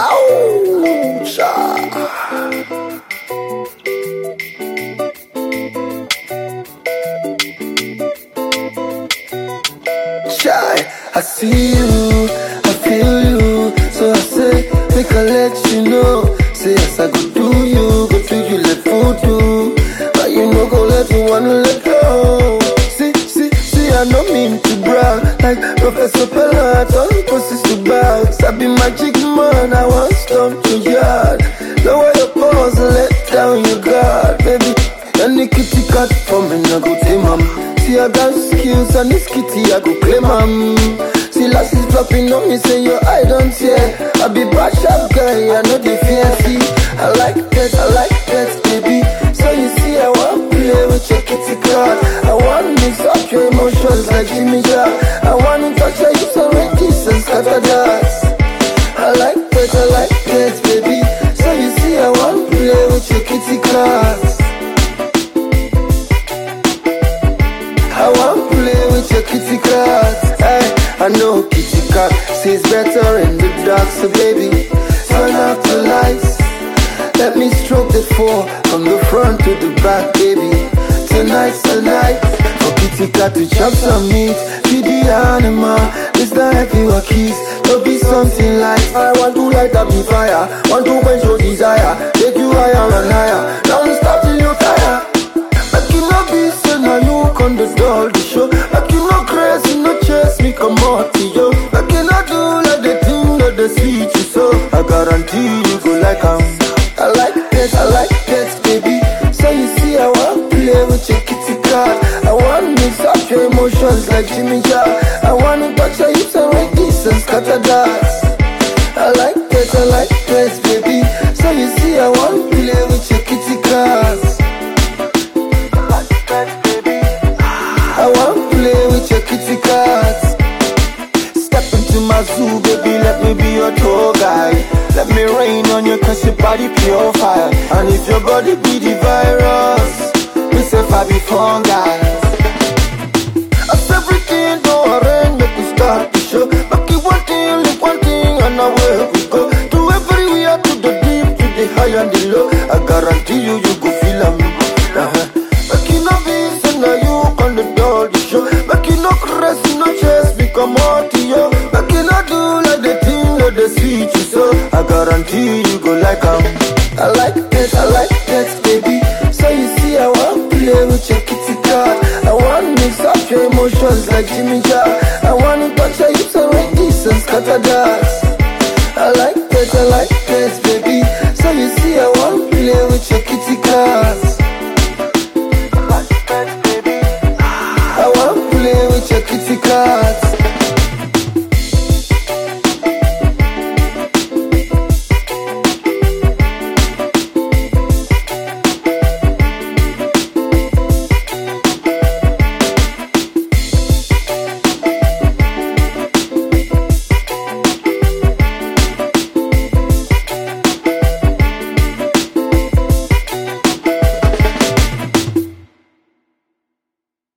Ouch! Shy, I see you, I feel you. So I say, make I let you know. Say yes, I go do you like voodoo. But you know, go let me wanna let go. See, I don't mean to brag. Like Professor Pella, all pussies to bags. I be magic man, I want stomp your yard. Lower your paws and let down your guard, baby. Any kitty cat for me, I go tame 'em. See, I got skills and this kitty, I go claim 'em. See, last is dropping on me, say your eye don't tear. I be bad sharp guy, I know the fear. See, I like that, baby. So you see, I want play with your kitty cat. I want mix up your emotions like Jimmy Jack. I want to touch your hips and make this and scatter that. I like that, baby. So you see, I want play with your kitty cat. I want play with your kitty cat. Hey, I know kitty cat sees better in the dark. So baby, turn off the lights. Let me stroke the floor from the front to the back, baby. Tonight's the night for kitty cat to chop some meat. Feed the animal, it's the heavy or keys. There'll be something like I want to light up the fire, want to quench your desire, take you higher and higher. Don't stop till you tire. Make you no be so now you on the doll the show. Make you no crazy, no chase me come out to you. Make you no do like the thing that they sweet you so. I guarantee you go like I like that, baby. So you see, I want play with your kitty cat. I want mix up your emotions like Jimmy Jack. I want to touch your hips and make this and scatter that. I like that, baby. So you see, I want play with your kitty cat. I want play with your kitty cat. Step into my zoo, baby, let me be your tour guide. Let me rain on you cause your body pure fire. And if your body be the virus, me say I be fungi. As everything don't arrange, make we start the show. Make you one thing, look one thing, and away we go. To everywhere, to the deep, to the high and the low. I guarantee you, you go feel 'em. Make you no be, so now you on the door, the show. Make you no crazy, no chase, become more to you. Make you no do like the thing that they sweet you so. I guarantee you go like 'em. I like that, baby. So you see, I want play with your kitty cat. I want mix up your emotions like Jimmy Jack. I want to touch your hips and make this and scatter that. I like that, baby. So you see, I want play with your kitty cat. I want play with your kitty cat.